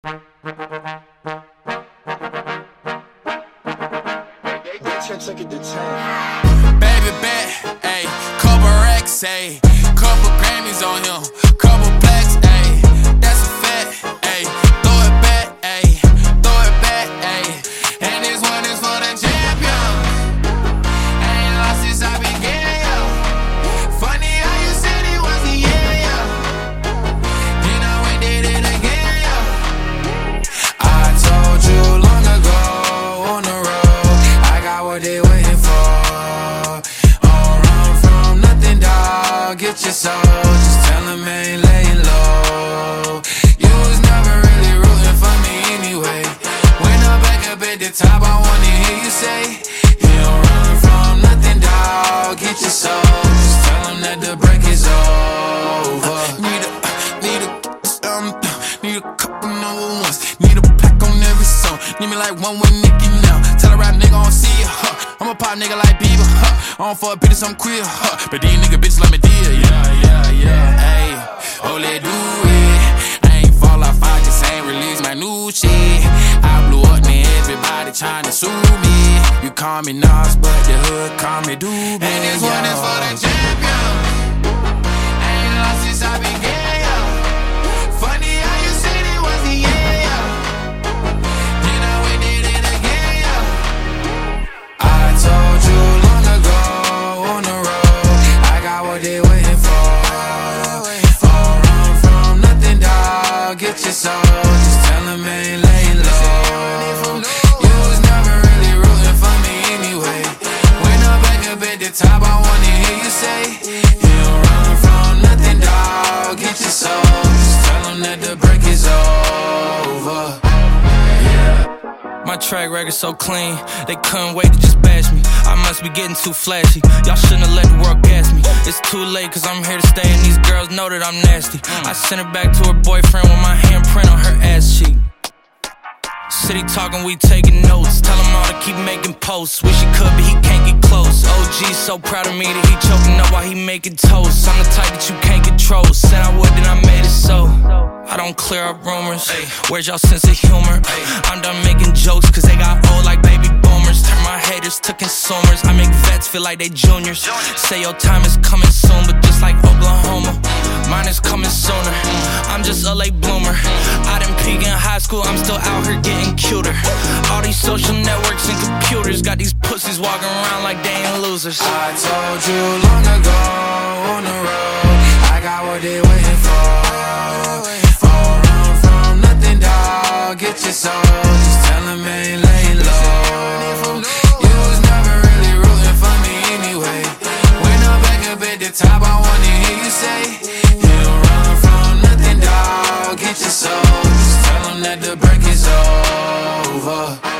Baby bet, ayy, couple racks, ayy, couple Grammys on him, couple blacks, ayy, that's a fact, ayy, throw it back, ayy, ayy, and this one is for the champion. I ain't lost since I began, yo. Funny how you said it was the year, yo. You know we did it again, yo. I told you long ago on the road, I got what they waiting for. Get your soul, just tell him I ain't laying low. You was never really rooting for me anyway. When I'm back up at the top, I wanna hear you say, you don't run from nothing, dawg. Get your soul, just tell him that the break is over. Need a couple number ones. Need a pack on every song. Need me like one with Nicki now. Tell a rap nigga I don't see ya, I'm a pop nigga like Bieber, I don't fuck bitches, I'm queer, but these nigga bitches let me deal, yeah, ayy, oh, let do it. I ain't fall off, I just ain't release my new shit. I blew up, man, everybody tryna sue me. You call me Nas, but the hood call me Doobie. And this one is for the champion. I ain't lost since I began, yo. Funny how you said it was the year, yo. You know we did it again, yo. I told you long ago on the road, I got what they waiting for. Don't run from nothing, dawg. Get your soul, just tell him I ain't laying low. You was never really rooting for me anyway. When I'm back up at the top, I wanna hear you say, you don't run from nothing, dawg. Get your soul, just tell him that the break is over. My track record so clean, they couldn't wait to just bash me. I must be getting too flashy, y'all shouldn't have let the world gas me. It's too late cause I'm here to stay and these girls know that I'm nasty. I sent her back to her boyfriend with my handprint on her ass cheek. City talking, we taking notes. Tell him all to keep making posts. Wish he could, but he can't get close. OG so proud of me that he choking up while he making toast. I'm the type that you can't control. Said I would, then I made it so. I don't clear up rumors. Where's y'all sense of humor? I'm done making jokes cause they got old like baby boomers. Turn my haters to consumers. I make vets feel like they juniors. Say your time is coming soon, but just like Oklahoma, mine is coming sooner. I'm just a late bloomer. I didn't peak in high school, I'm still out here getting cuter. All these social networks and computers got these pussies walking around like they ain't losers. I told you long ago on the road, I got what they waiting for. Don't run from nothing, dawg. Get your soul, just tell him I ain't laying low. You was never really rooting for me anyway. When I'm back up at the top, I wanna hear you say, you don't run from nothing, dawg. Get your soul, just tell him that the break is over.